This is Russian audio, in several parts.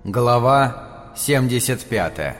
Глава 75.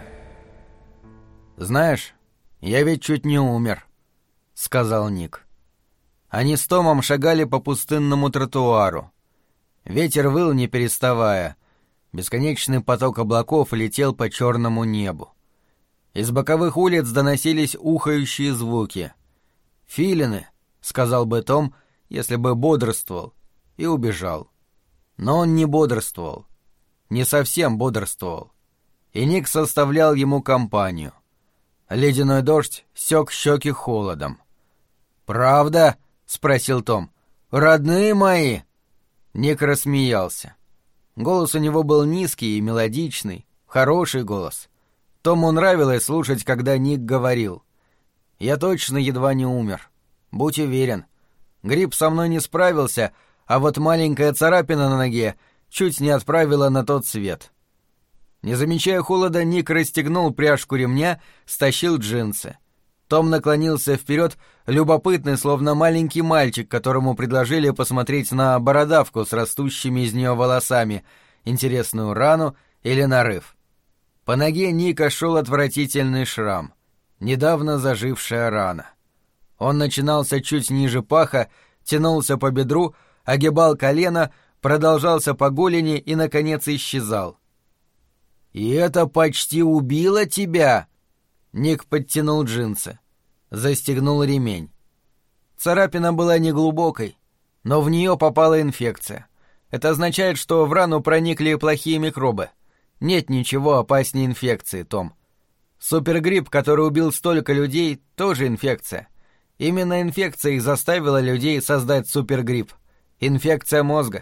«Знаешь, я ведь чуть не умер», — сказал Ник. Они с Томом шагали по пустынному тротуару. Ветер выл, не переставая. Бесконечный поток облаков летел по черному небу. Из боковых улиц доносились ухающие звуки. «Филины», — сказал бы Том, если бы бодрствовал, и убежал. Но он не бодрствовал. Не совсем бодрствовал. И Ник составлял ему компанию. Ледяной дождь сёк щеки холодом. «Правда?» — спросил Том. «Родные мои?» Ник рассмеялся. Голос у него был низкий и мелодичный, хороший голос. Тому нравилось слушать, когда Ник говорил. «Я точно едва не умер. Будь уверен. Грипп со мной не справился, а вот маленькая царапина на ноге чуть не отправила на тот свет». Не замечая холода, Ник расстегнул пряжку ремня, стащил джинсы. Том наклонился вперед, любопытный, словно маленький мальчик, которому предложили посмотреть на бородавку с растущими из нее волосами, интересную рану или нарыв. По ноге Ника шел отвратительный шрам, недавно зажившая рана. Он начинался чуть ниже паха, тянулся по бедру, огибал колено, продолжался по голени и, наконец, исчезал. «И это почти убило тебя?» Ник подтянул джинсы, застегнул ремень. Царапина была неглубокой, но в нее попала инфекция. Это означает, что в рану проникли плохие микробы. Нет ничего опаснее инфекции, Том. Супергрипп, который убил столько людей, тоже инфекция. Именно инфекция и заставила людей создать супергрипп. Инфекция мозга.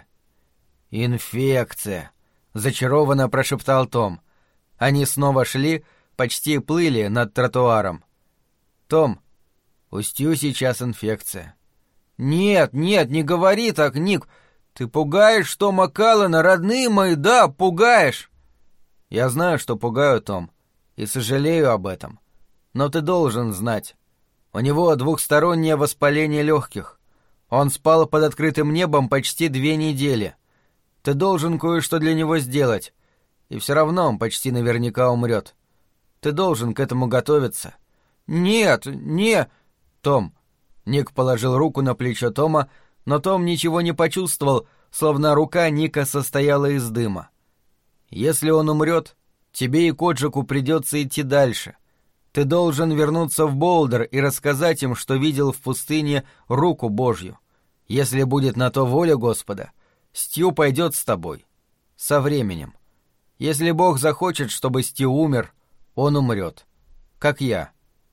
«Инфекция», — зачарованно прошептал Том. Они снова шли, почти плыли над тротуаром. «Том, у Стью сейчас инфекция». «Нет, не говори так, Ник. Ты пугаешь Тома Каллена, родные мои, да, пугаешь». «Я знаю, что пугаю, Том, и сожалею об этом. Но ты должен знать. У него двухстороннее воспаление легких. Он спал под открытым небом почти 2 недели. Ты должен кое-что для него сделать, и все равно он почти наверняка умрет. Ты должен к этому готовиться». «Нет, не...» «Том...» Ник положил руку на плечо Тома, но Том ничего не почувствовал, словно рука Ника состояла из дыма. «Если он умрет, тебе и Коджику придется идти дальше. Ты должен вернуться в Болдер и рассказать им, что видел в пустыне руку Божью. Если будет на то воля Господа, Стью пойдет с тобой. Со временем. Если Бог захочет, чтобы Стью умер, он умрет. Как я».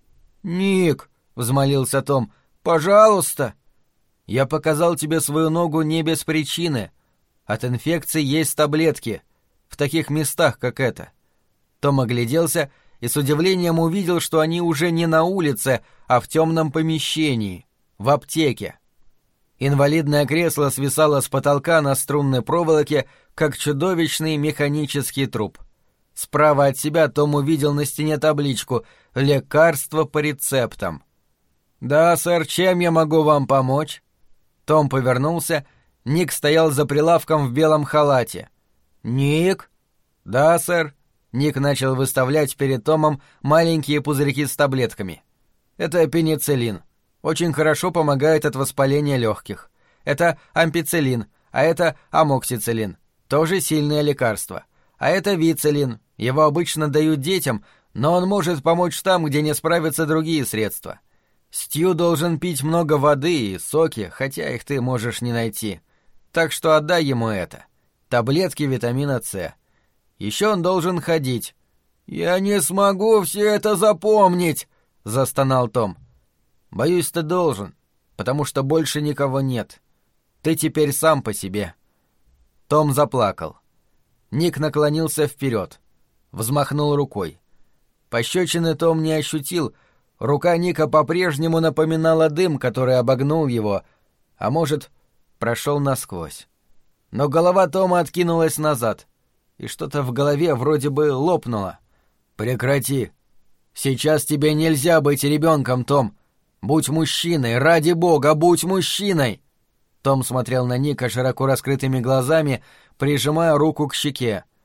«Ник», — взмолился Том, — «пожалуйста». «Я показал тебе свою ногу не без причины. От инфекции есть таблетки. В таких местах, как это». Том огляделся и с удивлением увидел, что они уже не на улице, а в темном помещении, в аптеке. Инвалидное кресло свисало с потолка на струнной проволоке, как чудовищный механический труп. Справа от себя Том увидел на стене табличку «Лекарство по рецептам». «Да, сэр, чем я могу вам помочь?» Том повернулся. Ник стоял за прилавком в белом халате. «Ник?» «Да, сэр». Ник начал выставлять перед Томом маленькие пузырьки с таблетками. «Это пенициллин. Очень хорошо помогает от воспаления легких. Это ампициллин, а это амоксициллин. Тоже сильное лекарство. А это вициллин. Его обычно дают детям, но он может помочь там, где не справятся другие средства. Стью должен пить много воды и соки, хотя их ты можешь не найти. Так что отдай ему это. Таблетки витамина С. Еще он должен ходить». «Я не смогу все это запомнить», — застонал Том. «Боюсь, ты должен, потому что больше никого нет. Ты теперь сам по себе». Том заплакал. Ник наклонился вперед, взмахнул рукой. Пощечины Том не ощутил, рука Ника по-прежнему напоминала дым, который обогнул его, а может, прошел насквозь. Но голова Тома откинулась назад, и что-то в голове вроде бы лопнуло. «Прекрати. Сейчас тебе нельзя быть ребенком, Том. Будь мужчиной, ради бога, будь мужчиной!» Том смотрел на Ника широко раскрытыми глазами, прижимая руку к щеке.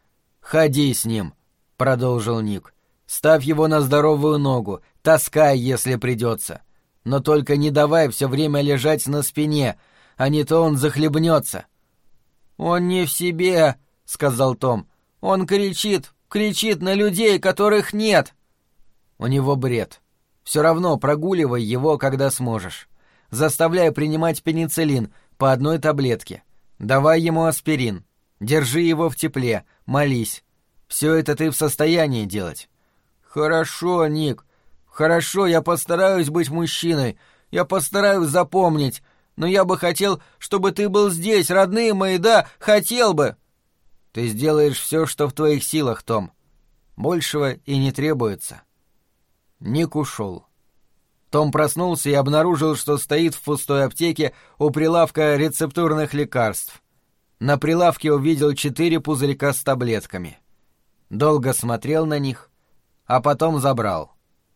«Ходи с ним», — продолжил Ник. «Ставь его на здоровую ногу, таскай, если придется. Но только не давай все время лежать на спине, а не то он захлебнется». «Он не в себе», — сказал Том. «Он кричит на людей, которых нет». «У него бред. Все равно прогуливай его, когда сможешь. Заставляй принимать пенициллин по одной таблетке. Давай ему аспирин. Держи его в тепле, молись. Все это ты в состоянии делать». «Хорошо, Ник. Хорошо, я постараюсь быть мужчиной. Я постараюсь запомнить. Но я бы хотел, чтобы ты был здесь, родные мои, да, хотел бы». «Ты сделаешь все, что в твоих силах, Том. Большего и не требуется». Ник ушел. Том проснулся и обнаружил, что стоит в пустой аптеке у прилавка рецептурных лекарств. На прилавке увидел 4 пузырька с таблетками. Долго смотрел на них, а потом забрал.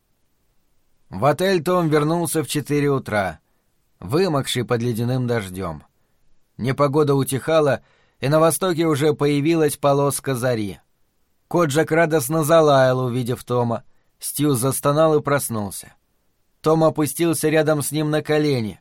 В отель Том вернулся в 4 утра, вымокший под ледяным дождем. Непогода утихала, и на востоке уже появилась полоска зари. Коджак радостно залаял, увидев Тома. Стью застонал и проснулся. Том опустился рядом с ним на колени.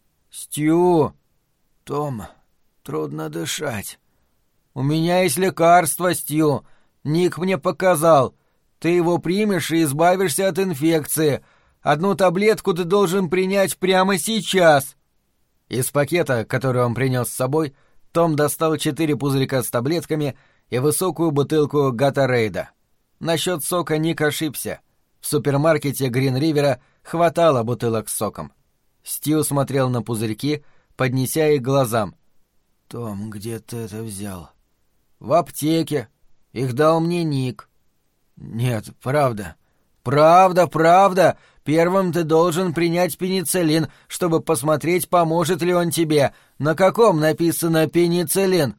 «Стью!» «Том, трудно дышать». «У меня есть лекарство, Стью. Ник мне показал. Ты его примешь и избавишься от инфекции. Одну таблетку ты должен принять прямо сейчас». Из пакета, который он принес с собой, Том достал 4 пузырька с таблетками и высокую бутылку Гатарейда. Насчет сока Ник ошибся. В супермаркете Грин-Ривера хватало бутылок с соком. Стью смотрел на пузырьки, поднеся их к глазам. «Том, где ты это взял?» «В аптеке. Их дал мне Ник». «Нет, правда». «Правда. Первым ты должен принять пенициллин, чтобы посмотреть, поможет ли он тебе. На каком написано пенициллин?»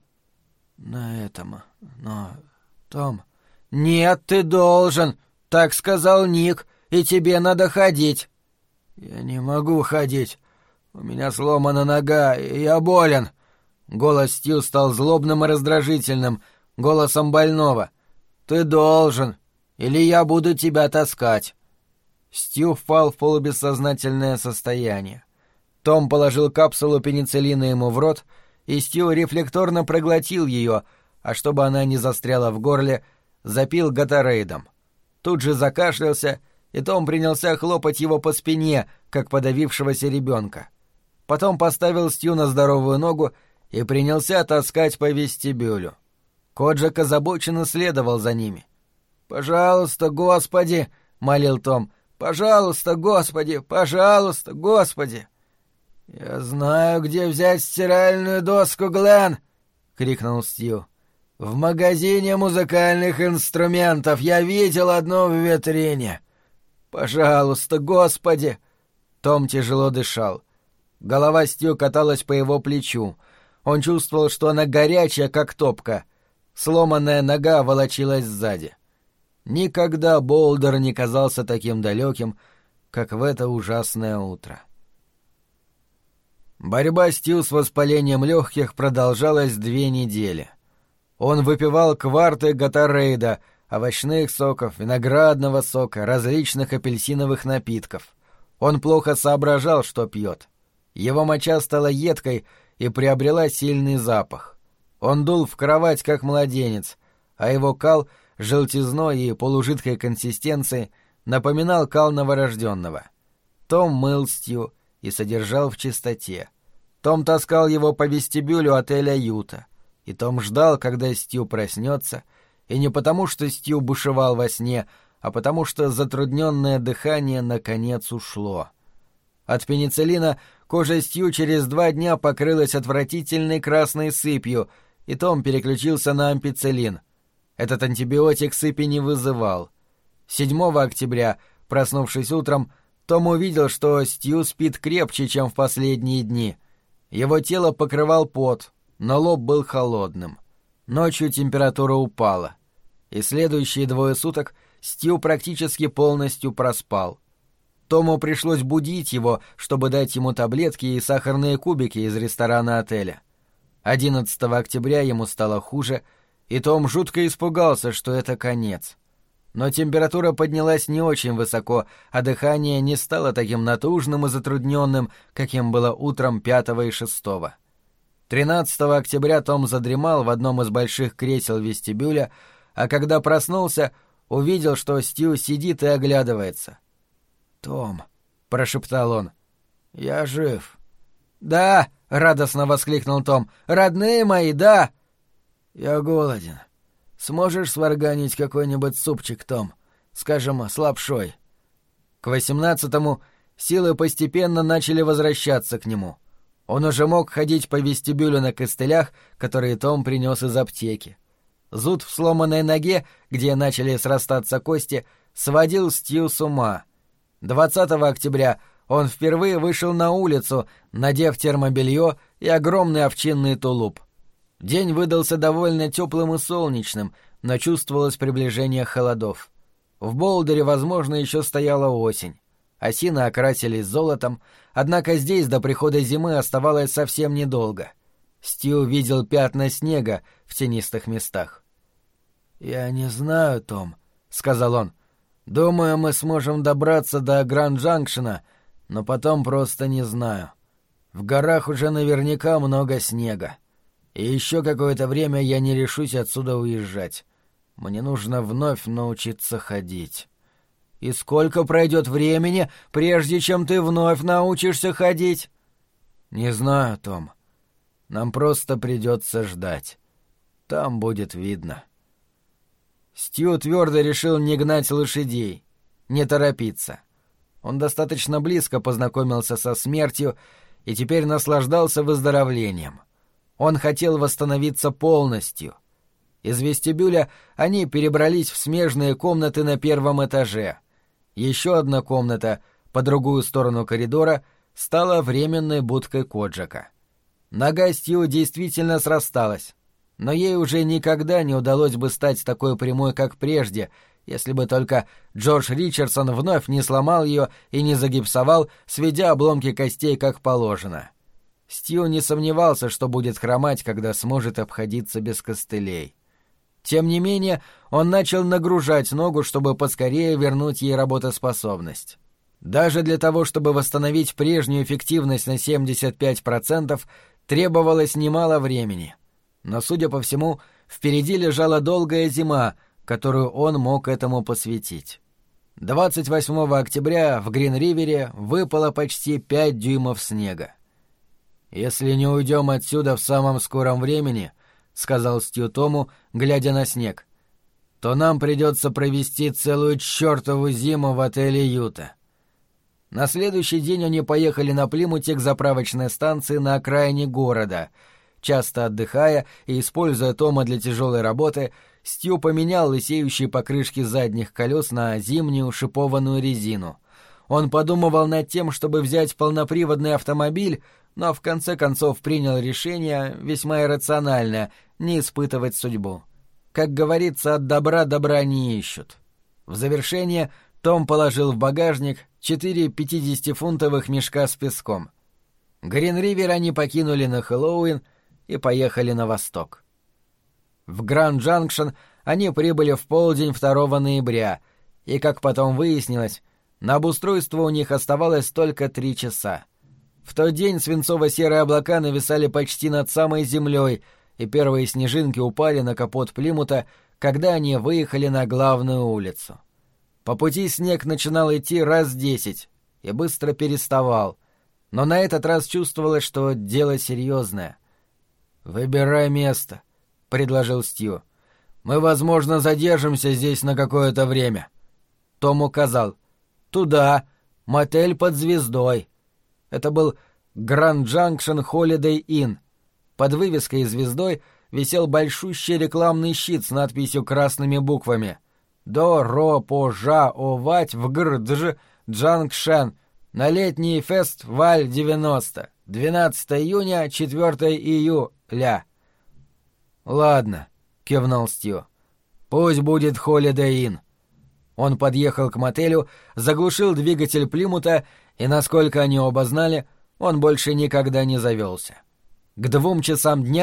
«На этом. Но... Том...» «Нет, ты должен. Так сказал Ник, и тебе надо ходить». «Я не могу ходить. У меня сломана нога, и я болен». Голос Стью стал злобным и раздражительным, голосом больного. «Ты должен, или я буду тебя таскать». Стью впал в полубессознательное состояние. Том положил капсулу пенициллина ему в рот, и Стью рефлекторно проглотил ее, а чтобы она не застряла в горле, запил Гатарейдом. Тут же закашлялся, и Том принялся хлопать его по спине, как подавившегося ребенка. Потом поставил Стью на здоровую ногу и принялся таскать по вестибюлю. Коджак озабоченно следовал за ними. «Пожалуйста, Господи!» — молил Том. «Пожалуйста, Господи! Пожалуйста, Господи!» «Я знаю, где взять стиральную доску, Глен!» — крикнул Стью. «В магазине музыкальных инструментов я видел одну в витрине. Пожалуйста, Господи!» Том тяжело дышал. Голова Стью каталась по его плечу. Он чувствовал, что она горячая, как топка. Сломанная нога волочилась сзади. Никогда Болдер не казался таким далеким, как в это ужасное утро. Борьба Стью с воспалением легких продолжалась 2 недели. Он выпивал кварты Гатарейда, овощных соков, виноградного сока, различных апельсиновых напитков. Он плохо соображал, что пьет. Его моча стала едкой и приобрела сильный запах. Он дул в кровать, как младенец, а его кал желтизной и полужидкой консистенции напоминал кал новорожденного. Том мыл Стью и содержал в чистоте. Том таскал его по вестибюлю отеля «Юта». И Том ждал, когда Стью проснется, и не потому, что Стью бушевал во сне, а потому, что затрудненное дыхание наконец ушло. От пенициллина кожа Стью через 2 дня покрылась отвратительной красной сыпью, и Том переключился на ампицилин. Этот антибиотик сыпи не вызывал. 7 октября, проснувшись утром, Том увидел, что Стью спит крепче, чем в последние дни. Его тело покрывал пот, но лоб был холодным. Ночью температура упала. И следующие 2 суток Стью практически полностью проспал. Тому пришлось будить его, чтобы дать ему таблетки и сахарные кубики из ресторана отеля. 11 октября ему стало хуже, и Том жутко испугался, что это конец. Но температура поднялась не очень высоко, а дыхание не стало таким натужным и затрудненным, каким было утром 5 и 6. 13 октября Том задремал в одном из больших кресел вестибюля, а когда проснулся, увидел, что Стью сидит и оглядывается. «Том», — прошептал он, — «я жив». «Да», — радостно воскликнул Том, — «родные мои, да». «Я голоден. Сможешь сварганить какой-нибудь супчик, Том? Скажем, с лапшой?» К 18-му силы постепенно начали возвращаться к нему. Он уже мог ходить по вестибюлю на костылях, которые Том принес из аптеки. Зуд в сломанной ноге, где начали срастаться кости, сводил Стью с ума. 20 октября он впервые вышел на улицу, надев термобелье и огромный овчинный тулуп. День выдался довольно теплым и солнечным, но чувствовалось приближение холодов. В Болдере, возможно, еще стояла осень. Осины окрасились золотом, однако здесь до прихода зимы оставалось совсем недолго. Стью видел пятна снега в тенистых местах. «Я не знаю, Том», — сказал он. «Думаю, мы сможем добраться до Гранд-Джанкшена, но потом просто не знаю. В горах уже наверняка много снега. И еще какое-то время я не решусь отсюда уезжать. Мне нужно вновь научиться ходить». «И сколько пройдет времени, прежде чем ты вновь научишься ходить?» «Не знаю, Том. Нам просто придется ждать. Там будет видно». Стью твердо решил не гнать лошадей, не торопиться. Он достаточно близко познакомился со смертью и теперь наслаждался выздоровлением. Он хотел восстановиться полностью. Из вестибюля они перебрались в смежные комнаты на первом этаже. Еще одна комната, по другую сторону коридора, стала временной будкой Коджака. Нога Стью действительно срасталась, но ей уже никогда не удалось бы стать такой прямой, как прежде, если бы только Джордж Ричардсон вновь не сломал ее и не загипсовал, сведя обломки костей как положено. Стью не сомневался, что будет хромать, когда сможет обходиться без костылей. Тем не менее, он начал нагружать ногу, чтобы поскорее вернуть ей работоспособность. Даже для того, чтобы восстановить прежнюю эффективность на 75%, требовалось немало времени. Но, судя по всему, впереди лежала долгая зима, которую он мог этому посвятить. 28 октября в Грин-Ривере выпало почти 5 дюймов снега. «Если не уйдем отсюда в самом скором времени», — сказал Стью Тому, глядя на снег, — «то нам придется провести целую чертову зиму в отеле «Юта». На следующий день они поехали на Плимуте к заправочной станции на окраине города. Часто отдыхая и используя Тома для тяжелой работы, Стью поменял лысеющие покрышки задних колес на зимнюю шипованную резину. Он подумывал над тем, чтобы взять полноприводный автомобиль, но в конце концов принял решение, весьма иррациональное, не испытывать судьбу. Как говорится, от добра добра не ищут. В завершение Том положил в багажник 4 50-фунтовых мешка с песком. Грин-Ривер они покинули на Хэллоуин и поехали на восток. В Гранд-Джанкшен они прибыли в полдень 2 ноября, и, как потом выяснилось, на обустройство у них оставалось только 3 часа. В тот день свинцово-серые облака нависали почти над самой землей, и первые снежинки упали на капот Плимута, когда они выехали на главную улицу. По пути снег начинал идти раз 10 и быстро переставал, но на этот раз чувствовалось, что дело серьезное. «Выбирай место», — предложил Стью. «Мы, возможно, задержимся здесь на какое-то время». Том указал. «Туда, мотель под звездой». Это был Гранд-Джанкшен Холидей Инн. Под вывеской и звездой висел большущий рекламный щит с надписью красными буквами «До-ро-по-жа-о-вать в Гр-дж Джанкшен на летний фестиваль 90. 12 июня, 4 июля». «Ладно», — кивнул Стью. «Пусть будет Холидей Инн». Он подъехал к мотелю, заглушил двигатель Плимута, и, насколько они оба знали, он больше никогда не завелся. К 2 часам дня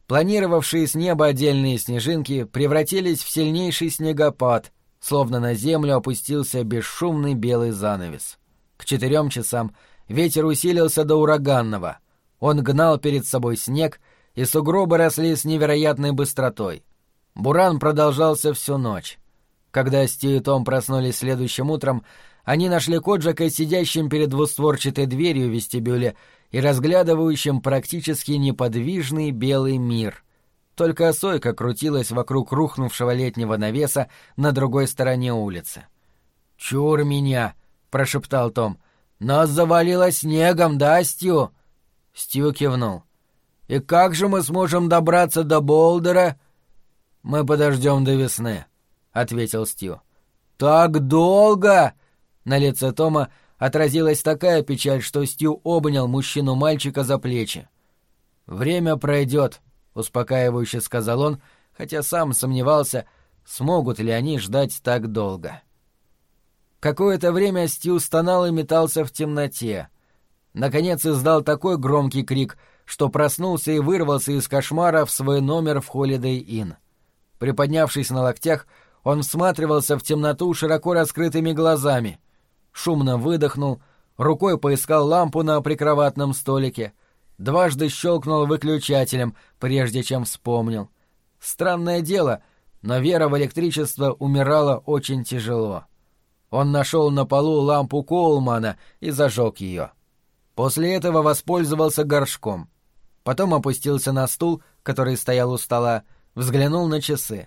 Планировавшие с неба отдельные снежинки превратились в сильнейший снегопад, словно на землю опустился бесшумный белый занавес. К 4 часам ветер усилился до ураганного. Он гнал перед собой снег, и сугробы росли с невероятной быстротой. Буран продолжался всю ночь. Когда Стью и Том проснулись следующим утром, они нашли Коджака сидящим перед двустворчатой дверью в вестибюле и разглядывающим практически неподвижный белый мир. Только сойка крутилась вокруг рухнувшего летнего навеса на другой стороне улицы. «Чур меня!» — прошептал Том. «Нас завалило снегом, да, Стью?» Стью кивнул. «И как же мы сможем добраться до Болдера?» «Мы подождем до весны», — ответил Стью. «Так долго!» На лице Тома отразилась такая печаль, что Стью обнял мужчину-мальчика за плечи. «Время пройдет», — успокаивающе сказал он, хотя сам сомневался, смогут ли они ждать так долго. Какое-то время Стью стонал и метался в темноте. Наконец издал такой громкий крик, что проснулся и вырвался из кошмара в свой номер в Holiday Inn. Приподнявшись на локтях, он всматривался в темноту широко раскрытыми глазами. Шумно выдохнул, рукой поискал лампу на прикроватном столике, дважды щелкнул выключателем, прежде чем вспомнил. Странное дело, но вера в электричество умирала очень тяжело. Он нашел на полу лампу Коулмана и зажег ее. После этого воспользовался горшком. Потом опустился на стул, который стоял у стола, взглянул на часы.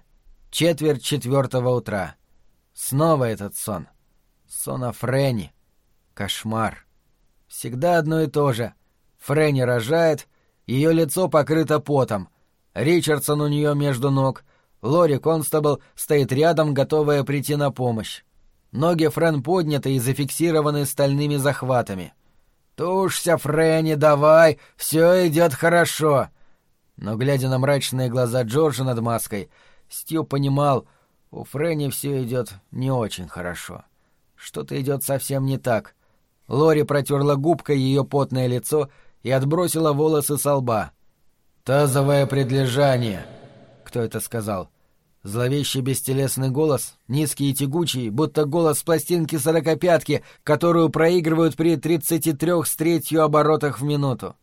3:45 утра. Снова этот сон. Сон о Фрэнни. Кошмар. Всегда одно и то же. Фрэнни рожает, ее лицо покрыто потом. Ричардсон у нее между ног. Лори Констабл стоит рядом, готовая прийти на помощь. Ноги Фрэн подняты и зафиксированы стальными захватами. «Тушься, Фрэнни, давай, все идет хорошо!» Но, глядя на мрачные глаза Джорджа над маской, Стью понимал, у Фрэнни все идет не очень хорошо. Что-то идет совсем не так. Лори протерла губкой ее потное лицо и отбросила волосы со лба. «Тазовое предлежание!» Кто это сказал? Зловещий бестелесный голос, низкий и тягучий, будто голос с пластинки 45-ки, которую проигрывают при 33 с третью оборотах в минуту.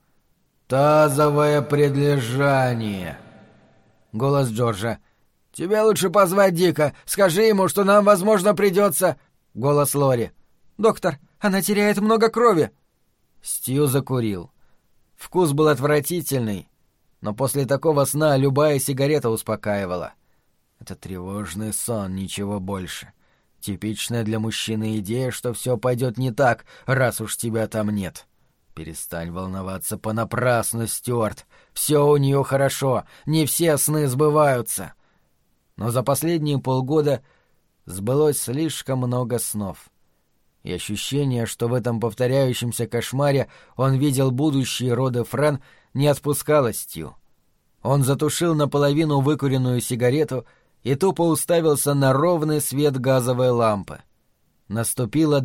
«Тазовое предлежание!» Голос Джорджа. «Тебе лучше позвать Дика. Скажи ему, что нам, возможно, придется...» Голос Лори. «Доктор, она теряет много крови!» Стью закурил. Вкус был отвратительный, но после такого сна любая сигарета успокаивала. Это тревожный сон, ничего больше. Типичная для мужчины идея, что все пойдет не так, раз уж тебя там нет. Перестань волноваться понапрасну, Стюарт. Все у нее хорошо, не все сны сбываются. Но за последние полгода сбылось слишком много снов. И ощущение, что в этом повторяющемся кошмаре он видел будущие роды Фрэн, не отпускало Стью. Он затушил наполовину выкуренную сигарету и тупо уставился на ровный свет газовой лампы. Наступило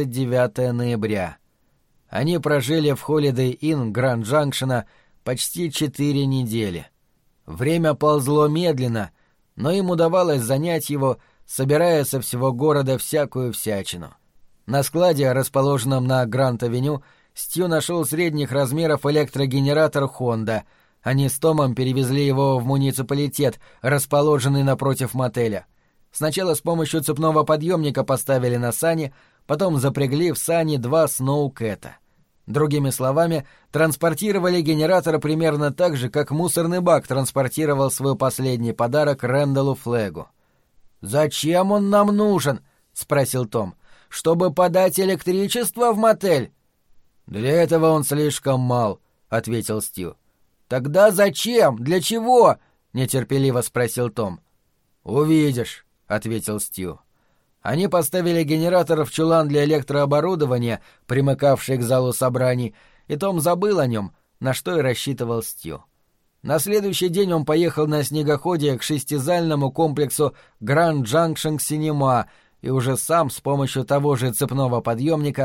29 ноября. Они прожили в Holiday Inn Гранд-Джанкшена почти 4 недели. Время ползло медленно, но им удавалось занять его, собирая со всего города всякую всячину. На складе, расположенном на Гранд-авеню, Стью нашел средних размеров электрогенератор «Хонда». Они с Томом перевезли его в муниципалитет, расположенный напротив мотеля. Сначала с помощью цепного подъемника поставили на сани, потом запрягли в сани 2 сноукэта. Другими словами, транспортировали генератор примерно так же, как мусорный бак транспортировал свой последний подарок Рэндаллу Флэгу. «Зачем он нам нужен?» — спросил Том. «Чтобы подать электричество в мотель?» «Для этого он слишком мал», — ответил Стью. «Тогда зачем? Для чего?» — нетерпеливо спросил Том. «Увидишь», — ответил Стью. Они поставили генератор в чулан для электрооборудования, примыкавший к залу собраний, и Том забыл о нем, на что и рассчитывал Стью. На следующий день он поехал на снегоходе к шестизальному комплексу Grand Junction Cinema и уже сам с помощью того же цепного подъемника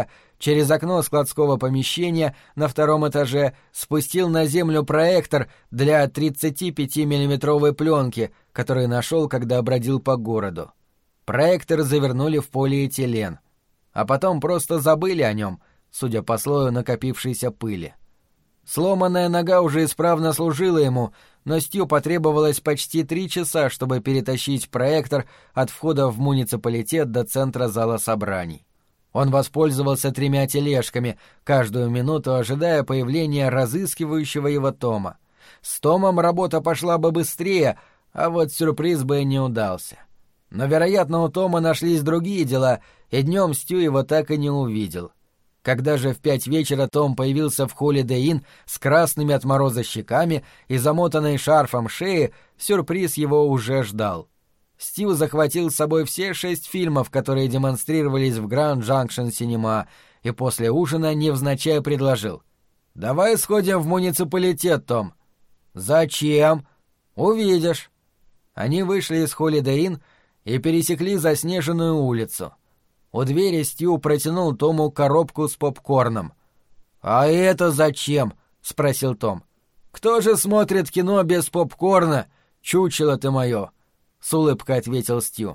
Через окно складского помещения на втором этаже спустил на землю проектор для 35-миллиметровой пленки, который нашел, когда бродил по городу. Проектор завернули в полиэтилен, а потом просто забыли о нем, судя по слою накопившейся пыли. Сломанная нога уже исправно служила ему, но Стью потребовалось почти 3 часа, чтобы перетащить проектор от входа в муниципалитет до центра зала собраний. Он воспользовался 3 тележками, каждую минуту ожидая появления разыскивающего его Тома. С Томом работа пошла бы быстрее, а вот сюрприз бы не удался. Но, вероятно, у Тома нашлись другие дела, и днем Стью его так и не увидел. Когда же в 5 вечера Том появился в Holiday Inn с красными от мороза щеками и замотанной шарфом шеи, сюрприз его уже ждал. Стью захватил с собой все 6 фильмов, которые демонстрировались в Grand Junction Cinema, и после ужина невзначай предложил: «Давай сходим в муниципалитет, Том». «Зачем?» «Увидишь». Они вышли из Holiday Inn и пересекли заснеженную улицу. У двери Стью протянул Тому коробку с попкорном. «А это зачем?» — спросил Том. «Кто же смотрит кино без попкорна? Чучело ты мое!» — с улыбкой ответил Стью.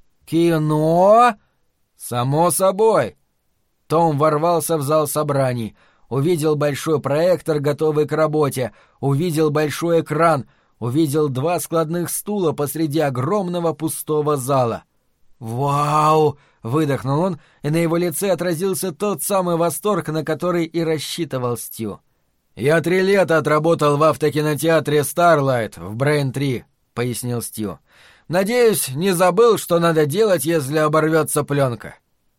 «Кино?» «Само собой!» Том ворвался в зал собраний, увидел большой проектор, готовый к работе, увидел большой экран, увидел 2 складных стула посреди огромного пустого зала. «Вау!» — выдохнул он, и на его лице отразился тот самый восторг, на который и рассчитывал Стью. «Я 3 лета отработал в автокинотеатре Starlight в Брейн-3», — пояснил Стью. «Надеюсь, не забыл, что надо делать, если оборвется пленка».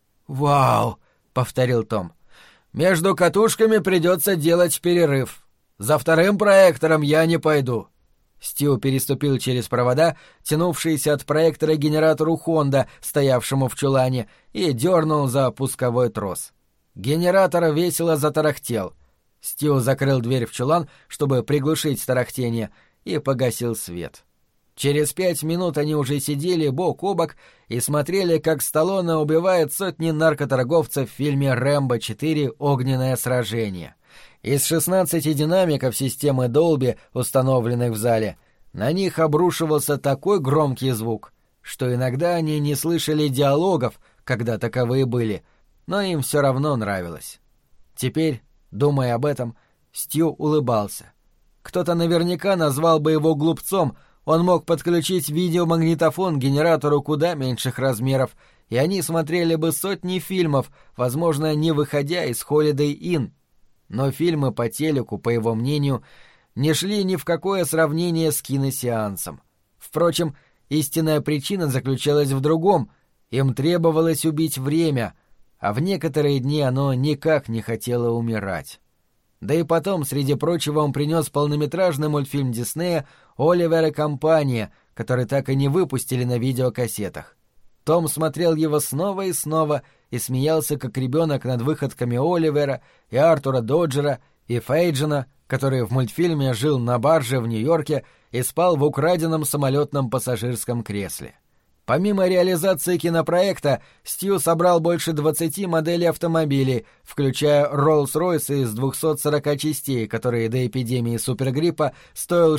«Вау!» — повторил Том. «Между катушками придется делать перерыв. За 2-м проектором я не пойду». Стью переступил через провода, тянувшиеся от проектора к генератору «Хонда», стоявшему в чулане, и дернул за пусковой трос. Генератор весело затарахтел. Стью закрыл дверь в чулан, чтобы приглушить тарахтение, и погасил свет. Через 5 минут они уже сидели бок о бок и смотрели, как Сталлоне убивает сотни наркоторговцев в фильме «Рэмбо 4. Огненное сражение». Из 16 динамиков системы Dolby, установленных в зале, на них обрушивался такой громкий звук, что иногда они не слышали диалогов, когда таковые были, но им все равно нравилось. Теперь, думая об этом, Стью улыбался. Кто-то наверняка назвал бы его глупцом, он мог подключить видеомагнитофон к генератору куда меньших размеров, и они смотрели бы сотни фильмов, возможно, не выходя из Holiday Inn. Но фильмы по телеку, по его мнению, не шли ни в какое сравнение с киносеансом. Впрочем, истинная причина заключалась в другом. Им требовалось убить время, а в некоторые дни оно никак не хотело умирать. Да и потом, среди прочего, он принес полнометражный мультфильм Диснея «Оливер и компания», который так и не выпустили на видеокассетах. Том смотрел его снова и снова и смеялся, как ребенок, над выходками Оливера и Артура Доджера и Фейджина, который в мультфильме жил на барже в Нью-Йорке и спал в украденном самолетном пассажирском кресле. Помимо реализации кинопроекта, Стью собрал больше 20 моделей автомобилей, включая Роллс-Ройс из 240 частей, который до эпидемии супергриппа стоил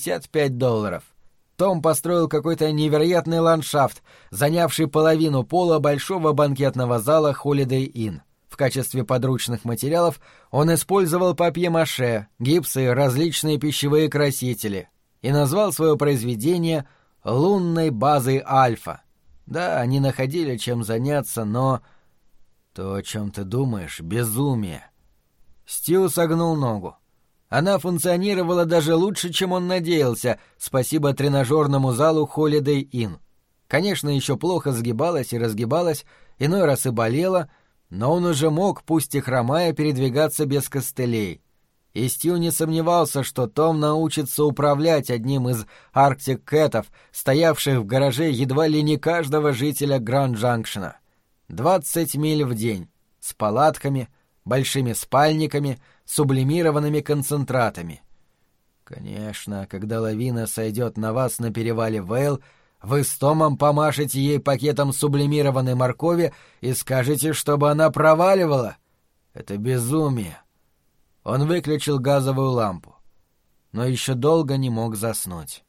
$65. Том построил какой-то невероятный ландшафт, занявший половину пола большого банкетного зала Holiday Inn. В качестве подручных материалов он использовал папье-маше, гипс и различные пищевые красители и назвал свое произведение «Лунной базой Альфа». Да, они находили чем заняться, но... То, о чем ты думаешь, безумие. Стью согнул ногу. Она функционировала даже лучше, чем он надеялся, спасибо тренажерному залу Holiday Inn. Конечно, еще плохо сгибалась и разгибалась, иной раз и болела, но он уже мог, пусть и хромая, передвигаться без костылей. И Стью не сомневался, что Том научится управлять одним из Арктик-кэтов, стоявших в гараже едва ли не каждого жителя Гранд-Джанкшена. 20 миль в день, с палатками, большими спальниками, сублимированными концентратами. Конечно, когда лавина сойдет на вас на перевале Вейл, вы с Томом помашете ей пакетом сублимированной моркови и скажете, чтобы она проваливала. Это безумие. Он выключил газовую лампу, но еще долго не мог заснуть.